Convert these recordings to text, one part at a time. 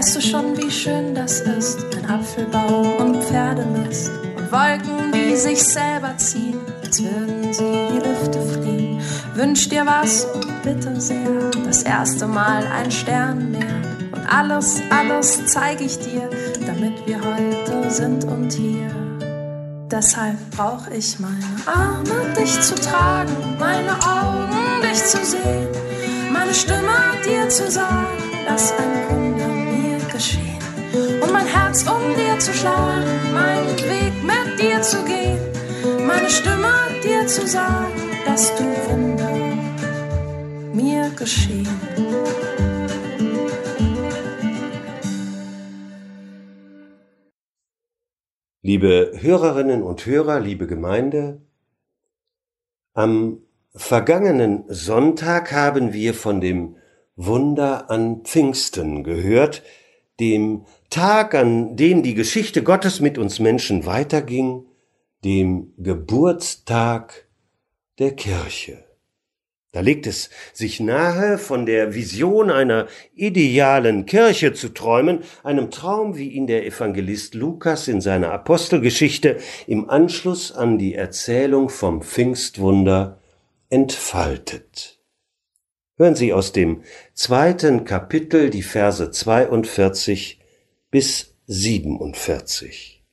Weißt du schon, wie schön das ist? Ein Apfelbaum und Pferdelist und Wolken, die sich selber ziehen, als würden sie die Lüfte fliehen. Wünsch dir was und bitte sehr, das erste Mal ein Sternenmeer. Und alles, alles zeig ich dir, damit wir heute sind und hier. Deshalb brauch ich meine Arme, dich zu tragen, meine Augen, dich zu sehen, meine Stimme dir zu sagen, dass ein Wunder mir geschehen. Und mein Herz, um dir zu schlagen, meinen Weg mit dir zu gehen, meine Stimme dir zu sagen, dass du Wunder mir geschehen. Liebe Hörerinnen und Hörer, liebe Gemeinde, am vergangenen Sonntag haben wir von dem Wunder an Pfingsten gehört, dem Tag, an dem die Geschichte Gottes mit uns Menschen weiterging, dem Geburtstag der Kirche. Da legt es sich nahe, von der Vision einer idealen Kirche zu träumen, einem Traum, wie ihn der Evangelist Lukas in seiner Apostelgeschichte im Anschluss an die Erzählung vom Pfingstwunder entfaltet. Hören Sie aus dem 2. Kapitel die Verse 42 bis 47.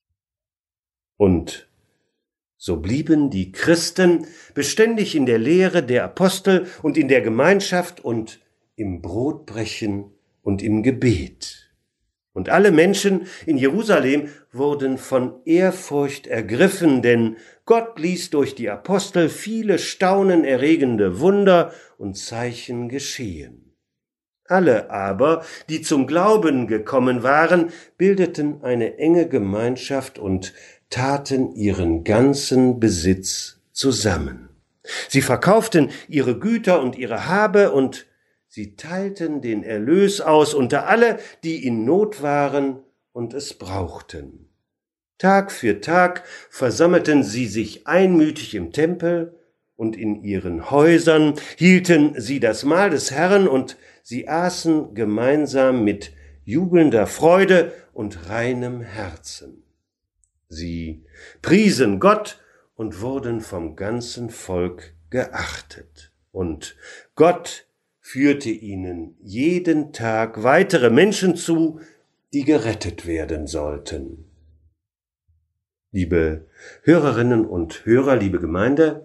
Und so blieben die Christen beständig in der Lehre der Apostel und in der Gemeinschaft und im Brotbrechen und im Gebet. Und alle Menschen in Jerusalem wurden von Ehrfurcht ergriffen, denn Gott ließ durch die Apostel viele staunenerregende Wunder und Zeichen geschehen. Alle aber, die zum Glauben gekommen waren, bildeten eine enge Gemeinschaft und taten ihren ganzen Besitz zusammen. Sie verkauften ihre Güter und ihre Habe und sie teilten den Erlös aus unter alle, die in Not waren und es brauchten. Tag für Tag versammelten sie sich einmütig im Tempel und in ihren Häusern, hielten sie das Mahl des Herrn und sie aßen gemeinsam mit jubelnder Freude und reinem Herzen. Sie priesen Gott und wurden vom ganzen Volk geachtet. Und Gott führte ihnen jeden Tag weitere Menschen zu, die gerettet werden sollten. Liebe Hörerinnen und Hörer, liebe Gemeinde,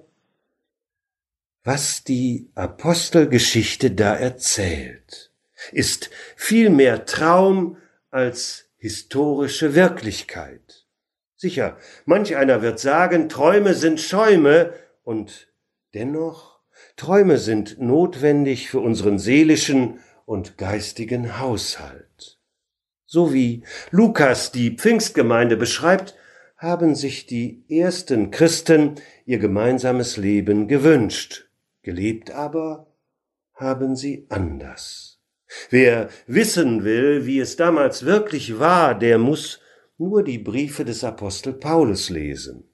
was die Apostelgeschichte da erzählt, ist viel mehr Traum als historische Wirklichkeit. Sicher, manch einer wird sagen, Träume sind Schäume, und dennoch, Träume sind notwendig für unseren seelischen und geistigen Haushalt. So wie Lukas die Pfingstgemeinde beschreibt, haben sich die ersten Christen ihr gemeinsames Leben gewünscht, gelebt aber haben sie anders. Wer wissen will, wie es damals wirklich war, der muss nur die Briefe des Apostel Paulus lesen.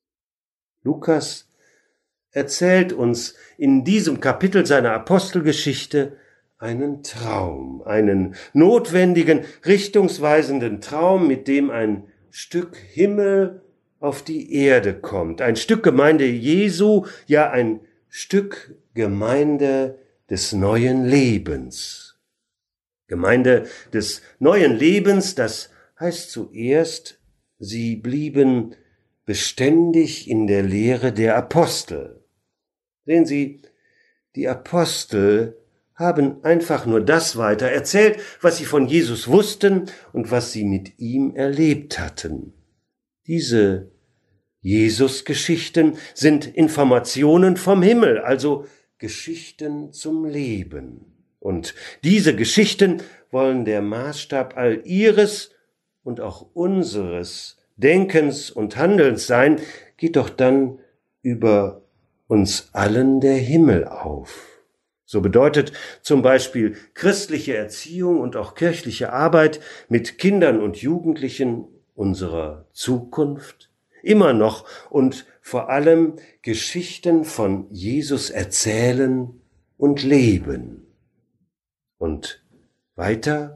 Lukas erzählt uns in diesem Kapitel seiner Apostelgeschichte einen Traum, einen notwendigen, richtungsweisenden Traum, mit dem ein Stück Himmel auf die Erde kommt, ein Stück Gemeinde Jesu, ja ein Stück Gemeinde des neuen Lebens. Gemeinde des neuen Lebens, das heißt zuerst, sie blieben beständig in der Lehre der Apostel. Sehen Sie, die Apostel haben einfach nur das weiter erzählt, was sie von Jesus wussten und was sie mit ihm erlebt hatten. Diese Jesus-Geschichten sind Informationen vom Himmel, also Geschichten zum Leben. Und diese Geschichten wollen der Maßstab all ihres und auch unseres Denkens und Handelns sein, geht doch dann über uns allen der Himmel auf. So bedeutet zum Beispiel christliche Erziehung und auch kirchliche Arbeit mit Kindern und Jugendlichen unserer Zukunft immer noch und vor allem Geschichten von Jesus erzählen und leben. Und weiter,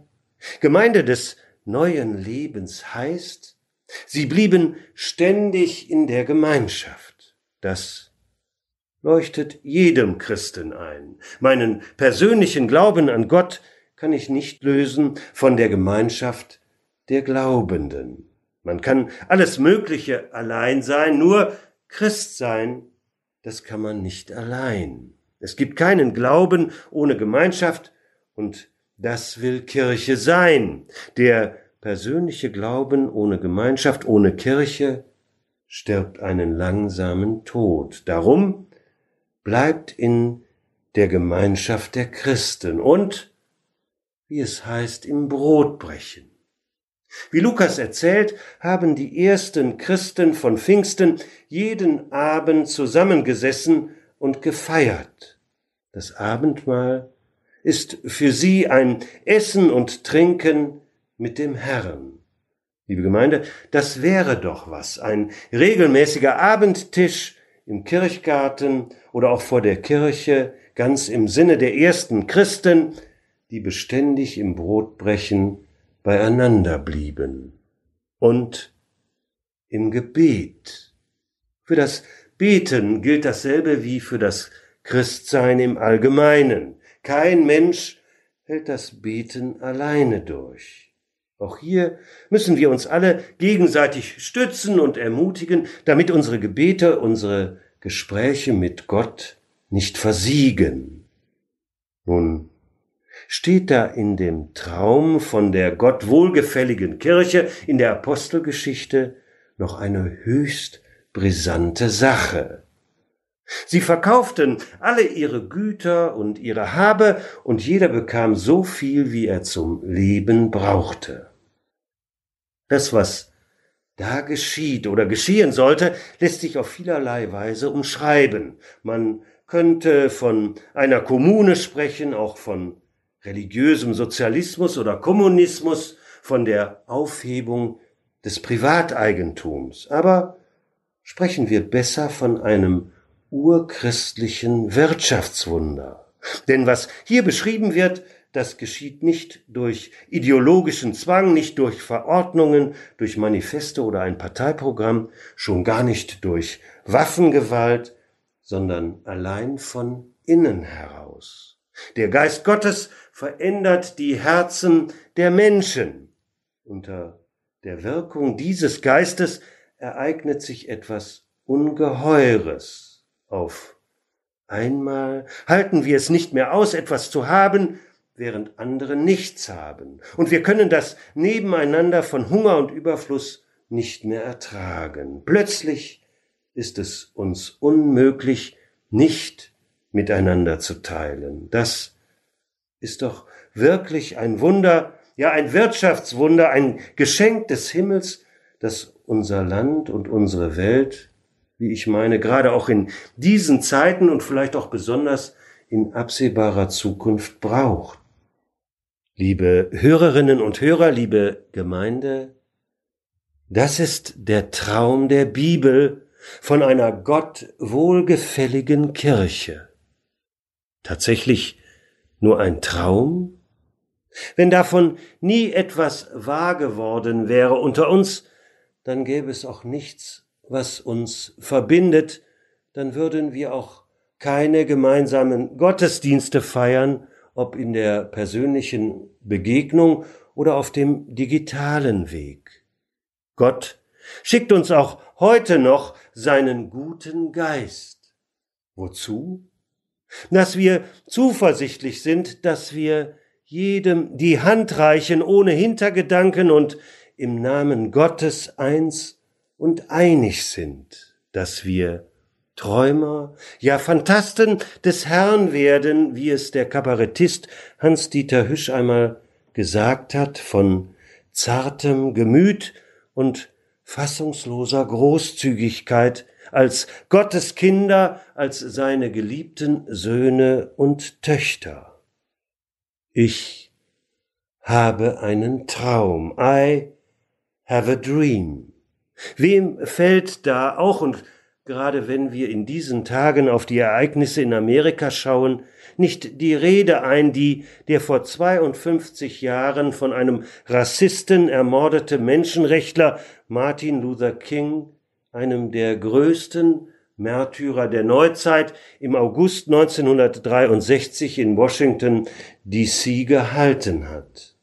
Gemeinde des neuen Lebens heißt, sie blieben ständig in der Gemeinschaft. Das leuchtet jedem Christen ein. Meinen persönlichen Glauben an Gott kann ich nicht lösen von der Gemeinschaft der Glaubenden. Man kann alles Mögliche allein sein, nur Christ sein, das kann man nicht allein. Es gibt keinen Glauben ohne Gemeinschaft, und das will Kirche sein. Der persönliche Glauben ohne Gemeinschaft, ohne Kirche, stirbt einen langsamen Tod. Darum bleibt in der Gemeinschaft der Christen und, wie es heißt, im Brotbrechen. Wie Lukas erzählt, haben die ersten Christen von Pfingsten jeden Abend zusammengesessen und gefeiert. Das Abendmahl ist für sie ein Essen und Trinken mit dem Herrn. Liebe Gemeinde, das wäre doch was, ein regelmäßiger Abendtisch im Kirchgarten oder auch vor der Kirche, ganz im Sinne der ersten Christen, die beständig im Brotbrechen beieinander blieben. Und im Gebet. Für das Beten gilt dasselbe wie für das Christsein im Allgemeinen. Kein Mensch hält das Beten alleine durch. Auch hier müssen wir uns alle gegenseitig stützen und ermutigen, damit unsere Gebete, unsere Gespräche mit Gott nicht versiegen. Nun steht da in dem Traum von der Gott wohlgefälligen Kirche in der Apostelgeschichte noch eine höchst brisante Sache. Sie verkauften alle ihre Güter und ihre Habe, und jeder bekam so viel, wie er zum Leben brauchte. Das, was da geschieht oder geschehen sollte, lässt sich auf vielerlei Weise umschreiben. Man könnte von einer Kommune sprechen, auch von religiösem Sozialismus oder Kommunismus, von der Aufhebung des Privateigentums. Aber sprechen wir besser von einem urchristlichen Wirtschaftswunder. Denn was hier beschrieben wird, das geschieht nicht durch ideologischen Zwang, nicht durch Verordnungen, durch Manifeste oder ein Parteiprogramm, schon gar nicht durch Waffengewalt, sondern allein von innen heraus. Der Geist Gottes verändert die Herzen der Menschen. Unter der Wirkung dieses Geistes ereignet sich etwas Ungeheures. Auf einmal halten wir es nicht mehr aus, etwas zu haben, während andere nichts haben. Und wir können das Nebeneinander von Hunger und Überfluss nicht mehr ertragen. Plötzlich ist es uns unmöglich, nicht miteinander zu teilen. Das ist doch wirklich ein Wunder, ja ein Wirtschaftswunder, ein Geschenk des Himmels, das unser Land und unsere Welt, wie ich meine, gerade auch in diesen Zeiten und vielleicht auch besonders in absehbarer Zukunft braucht. Liebe Hörerinnen und Hörer, liebe Gemeinde, das ist der Traum der Bibel von einer Gott wohlgefälligen Kirche. Tatsächlich nur ein Traum? Wenn davon nie etwas wahr geworden wäre unter uns, dann gäbe es auch nichts, was uns verbindet, dann würden wir auch keine gemeinsamen Gottesdienste feiern, ob in der persönlichen Begegnung oder auf dem digitalen Weg. Gott schickt uns auch heute noch seinen guten Geist. Wozu? Dass wir zuversichtlich sind, dass wir jedem die Hand reichen ohne Hintergedanken und im Namen Gottes eins und einig sind, dass wir Träumer, ja Phantasten des Herrn werden, wie es der Kabarettist Hans-Dieter Hüsch einmal gesagt hat, von zartem Gemüt und fassungsloser Großzügigkeit, als Gottes Kinder, als seine geliebten Söhne und Töchter. Ich habe einen Traum. I have a dream. Wem fällt da auch und gerade wenn wir in diesen Tagen auf die Ereignisse in Amerika schauen, nicht die Rede ein, die der vor 52 Jahren von einem Rassisten ermordete Menschenrechtler Martin Luther King, einem der größten Märtyrer der Neuzeit, im August 1963 in Washington, D.C. gehalten hat.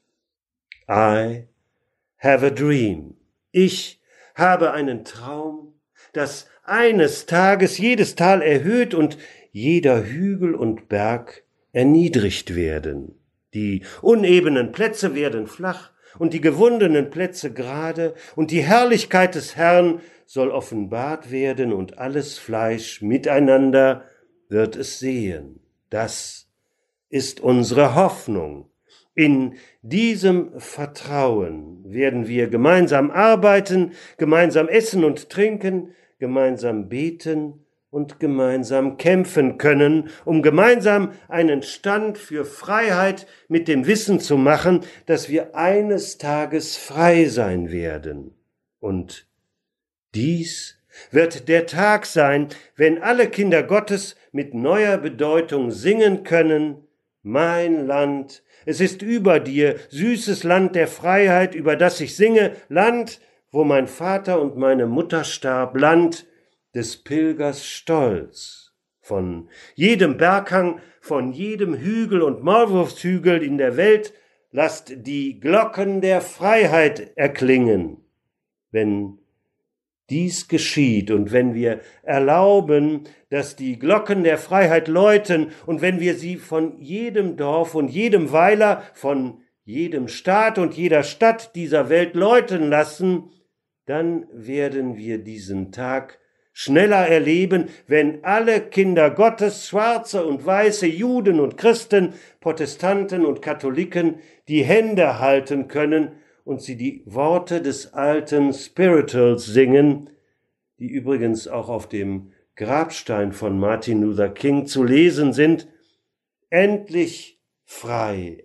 I have a dream. Ich habe einen Traum, dass eines Tages jedes Tal erhöht und jeder Hügel und Berg erniedrigt werden. Die unebenen Plätze werden flach und die gewundenen Plätze gerade, und die Herrlichkeit des Herrn soll offenbart werden, und alles Fleisch miteinander wird es sehen. Das ist unsere Hoffnung. In diesem Vertrauen werden wir gemeinsam arbeiten, gemeinsam essen und trinken, gemeinsam beten und gemeinsam kämpfen können, um gemeinsam einen Stand für Freiheit mit dem Wissen zu machen, dass wir eines Tages frei sein werden. Und dies wird der Tag sein, wenn alle Kinder Gottes mit neuer Bedeutung singen können: Mein Land, es ist über dir, süßes Land der Freiheit, über das ich singe, Land, wo mein Vater und meine Mutter starb, Land des Pilgers Stolz. Von jedem Berghang, von jedem Hügel und Maulwurfshügel in der Welt lasst die Glocken der Freiheit erklingen. Wenn dies geschieht und wenn wir erlauben, dass die Glocken der Freiheit läuten und wenn wir sie von jedem Dorf und jedem Weiler, von jedem Staat und jeder Stadt dieser Welt läuten lassen, dann werden wir diesen Tag schneller erleben, wenn alle Kinder Gottes, Schwarze und Weiße, Juden und Christen, Protestanten und Katholiken, die Hände halten können und sie die Worte des alten Spirituals singen, die übrigens auch auf dem Grabstein von Martin Luther King zu lesen sind: Endlich frei,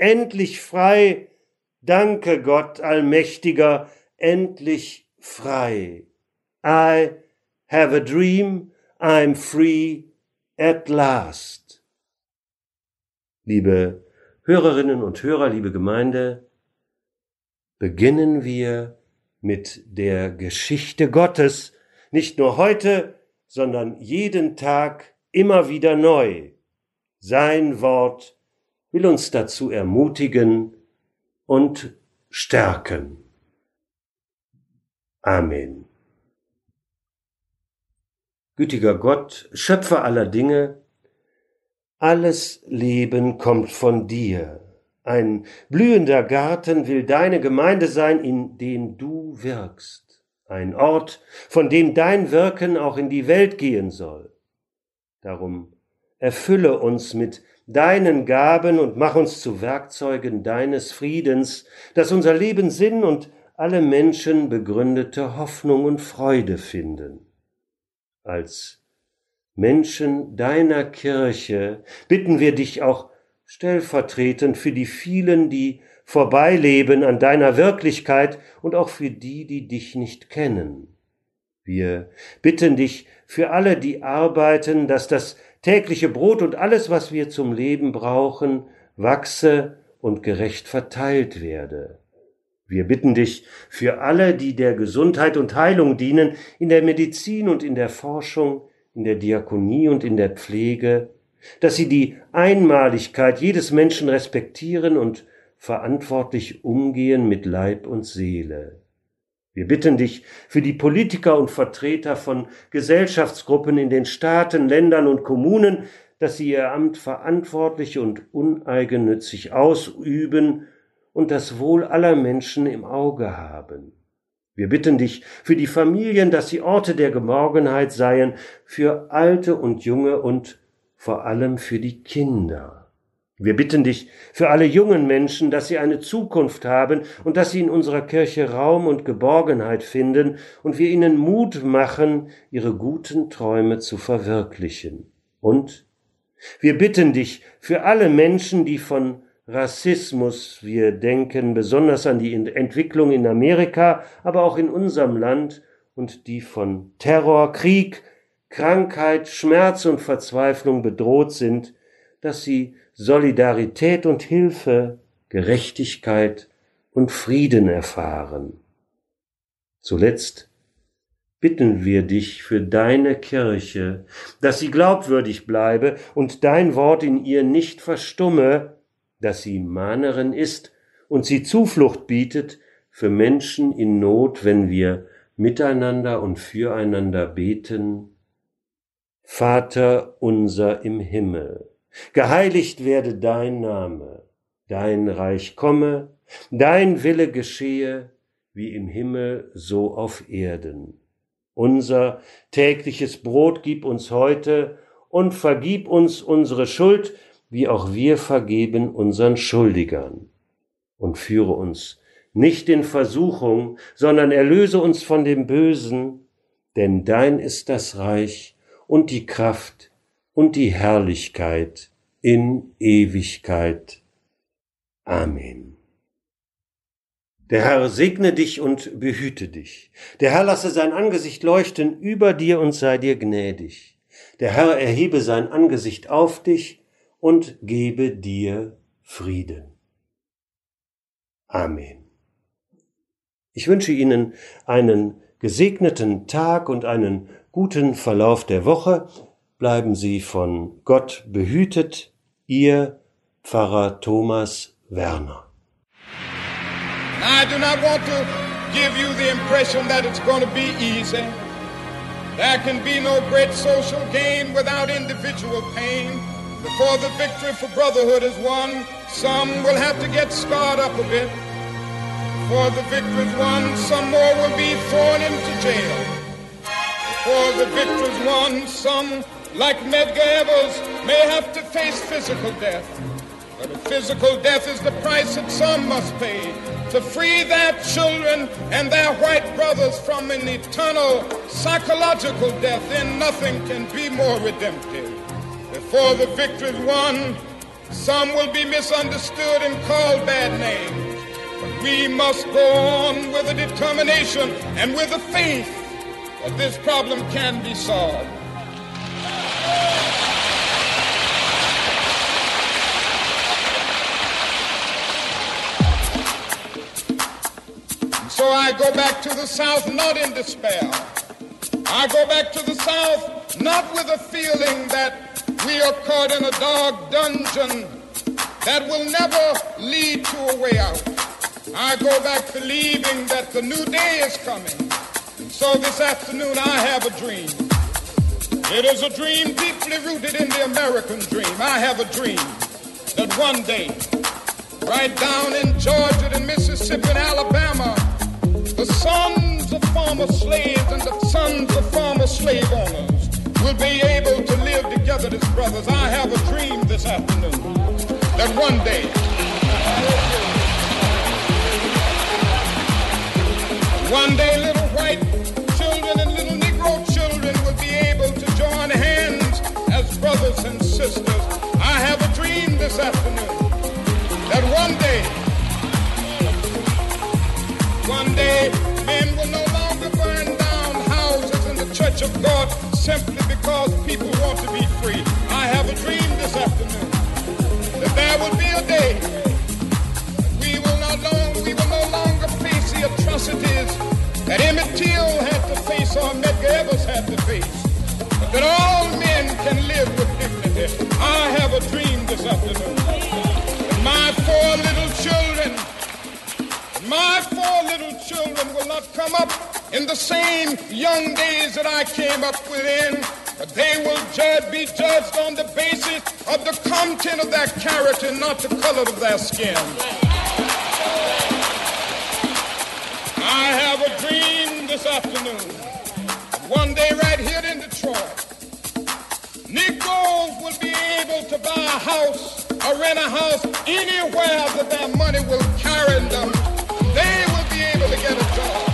danke Gott Allmächtiger, endlich frei. I have a dream, I'm free at last. Liebe Hörerinnen und Hörer, liebe Gemeinde, beginnen wir mit der Geschichte Gottes, nicht nur heute, sondern jeden Tag immer wieder neu. Sein Wort will uns dazu ermutigen und stärken. Amen. Gütiger Gott, Schöpfer aller Dinge, alles Leben kommt von dir. Ein blühender Garten will deine Gemeinde sein, in dem du wirkst. Ein Ort, von dem dein Wirken auch in die Welt gehen soll. Darum erfülle uns mit deinen Gaben und mach uns zu Werkzeugen deines Friedens, dass unser Leben Sinn und alle Menschen begründete Hoffnung und Freude finden. Als Menschen deiner Kirche bitten wir dich auch stellvertretend für die vielen, die vorbeileben an deiner Wirklichkeit und auch für die, die dich nicht kennen. Wir bitten dich für alle, die arbeiten, dass das tägliche Brot und alles, was wir zum Leben brauchen, wachse und gerecht verteilt werde. Wir bitten dich für alle, die der Gesundheit und Heilung dienen, in der Medizin und in der Forschung, in der Diakonie und in der Pflege, dass sie die Einmaligkeit jedes Menschen respektieren und verantwortlich umgehen mit Leib und Seele. Wir bitten dich für die Politiker und Vertreter von Gesellschaftsgruppen in den Staaten, Ländern und Kommunen, dass sie ihr Amt verantwortlich und uneigennützig ausüben und das Wohl aller Menschen im Auge haben. Wir bitten dich für die Familien, dass sie Orte der Geborgenheit seien, für Alte und Junge und vor allem für die Kinder. Wir bitten dich für alle jungen Menschen, dass sie eine Zukunft haben und dass sie in unserer Kirche Raum und Geborgenheit finden und wir ihnen Mut machen, ihre guten Träume zu verwirklichen. Und wir bitten dich für alle Menschen, die von Rassismus, wir denken besonders an die Entwicklung in Amerika, aber auch in unserem Land, und die von Terror, Krieg, Krankheit, Schmerz und Verzweiflung bedroht sind, dass sie Solidarität und Hilfe, Gerechtigkeit und Frieden erfahren. Zuletzt bitten wir dich für deine Kirche, dass sie glaubwürdig bleibe und dein Wort in ihr nicht verstumme, dass sie Mahnerin ist und sie Zuflucht bietet für Menschen in Not, wenn wir miteinander und füreinander beten. Vater unser im Himmel, geheiligt werde dein Name, dein Reich komme, dein Wille geschehe, wie im Himmel so auf Erden. Unser tägliches Brot gib uns heute und vergib uns unsere Schuld, wie auch wir vergeben unseren Schuldigern. Und führe uns nicht in Versuchung, sondern erlöse uns von dem Bösen, denn dein ist das Reich und die Kraft und die Herrlichkeit in Ewigkeit. Amen. Der Herr segne dich und behüte dich. Der Herr lasse sein Angesicht leuchten über dir und sei dir gnädig. Der Herr erhebe sein Angesicht auf dich und gebe dir Frieden. Amen. Ich wünsche Ihnen einen gesegneten Tag und einen guten Verlauf der Woche. Bleiben Sie von Gott behütet. Ihr Pfarrer Thomas Werner. I do not want to give you the impression that it's going to be easy. There can be no great social gain without individual pain. Before the victory for brotherhood is won, some will have to get scarred up a bit. Before the victory is won, some more will be thrown into jail. Before the victory is won, some, like Medgar Evers, may have to face physical death. But a physical death is the price that some must pay to free their children and their white brothers from an eternal psychological death. Then nothing can be more redemptive. Before the victory is won, some will be misunderstood and called bad names. But we must go on with a determination and with a faith that this problem can be solved. So I go back to the South not in despair. I go back to the South not with a feeling that we are caught in a dark dungeon that will never lead to a way out. I go back believing that the new day is coming. And so this afternoon I have a dream. It is a dream deeply rooted in the American dream. I have a dream that one day, right down in Georgia and Mississippi and Alabama, the sons of former slaves and the sons of former slave owners will be able to live together as brothers. I have a dream this afternoon that one day, little white children and little Negro children will be able to join hands as brothers and sisters. I have a dream this afternoon that one day, men will no longer burn down houses in the church of God simply because people want to be free. I have a dream this afternoon that there will be a day that we will no longer face the atrocities that Emmett Till had to face or Medgar Evers had to face, but that all men can live with dignity. I have a dream this afternoon that my four little children will not come up in the same young days that I came up within, but they will be judged on the basis of the content of their character, not the color of their skin. I have a dream this afternoon. One day right here in Detroit, Negroes will be able to buy a house or rent a house anywhere that their money will carry them. They will be able to get a job.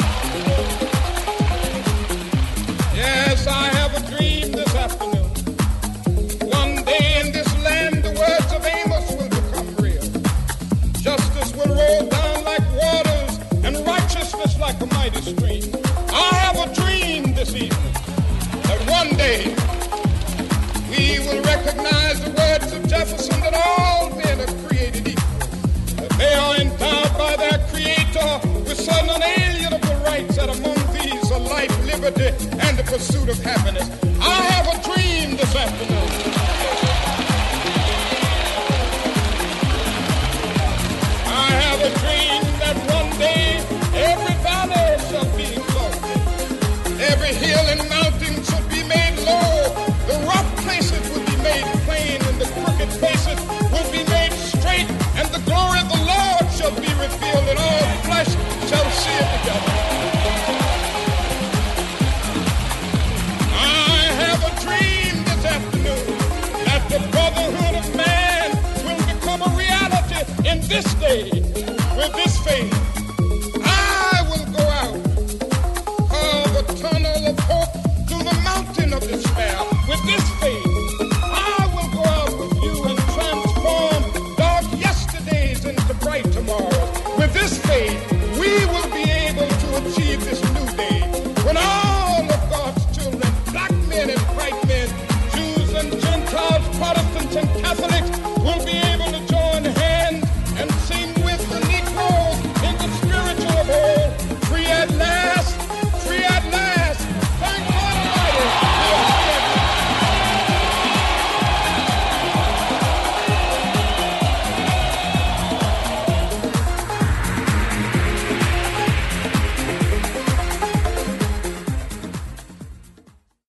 Yes, I have a dream this afternoon. One day in this land, the words of Amos will become real. Justice will roll down like waters and righteousness like a mighty stream. I have a dream this evening that one day pursuit of happiness.